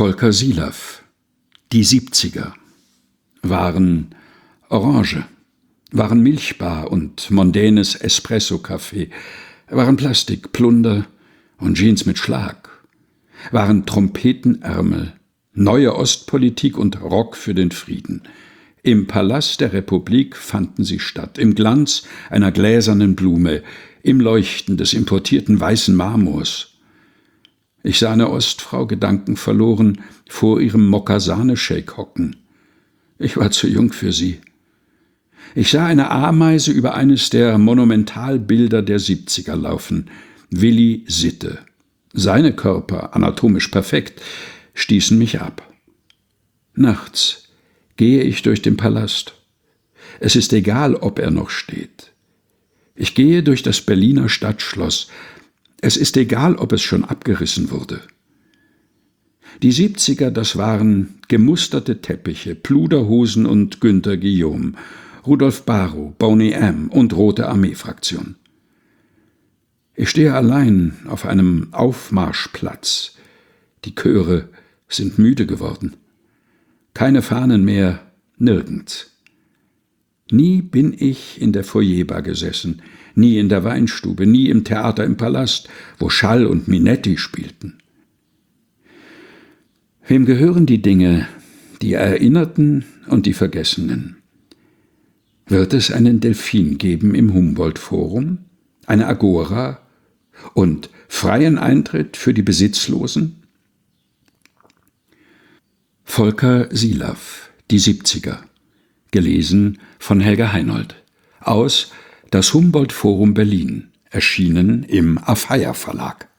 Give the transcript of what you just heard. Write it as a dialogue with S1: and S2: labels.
S1: Volker Silaff. Die 70er waren Orange, waren Milchbar und mondänes Espresso-Kaffee, waren Plastik, Plunder und Jeans mit Schlag, waren Trompetenärmel, neue Ostpolitik und Rock für den Frieden. Im Palast der Republik fanden sie statt, im Glanz einer gläsernen Blume, im Leuchten des importierten weißen Marmors. Ich sah eine Ostfrau gedankenverloren vor ihrem Mokkasane-Shake hocken. Ich war zu jung für sie. Ich sah eine Ameise über eines der Monumentalbilder der 70er laufen. Willi Sitte. Seine Körper, anatomisch perfekt, stießen mich ab. Nachts gehe ich durch den Palast. Es ist egal, ob er noch steht. Ich gehe durch das Berliner Stadtschloss. Es ist egal, ob es schon abgerissen wurde. Die 70er, das waren gemusterte Teppiche, Pluderhosen und Günter Guillaume, Rudolf Barrow, Boney M. und Rote Armee-Fraktion. Ich stehe allein auf einem Aufmarschplatz. Die Chöre sind müde geworden. Keine Fahnen mehr, nirgends. Nie bin ich in der Foyerbar gesessen, nie in der Weinstube, nie im Theater im Palast, wo Schall und Minetti spielten. Wem gehören die Dinge, die Erinnerten und die Vergessenen? Wird es einen Delphin geben im Humboldt-Forum, eine Agora und freien Eintritt für die Besitzlosen? Volker Silaff, die 70er. Gelesen von Helga Heinold. Aus Das Humboldt-Forum Berlin, erschienen im Afeier Verlag.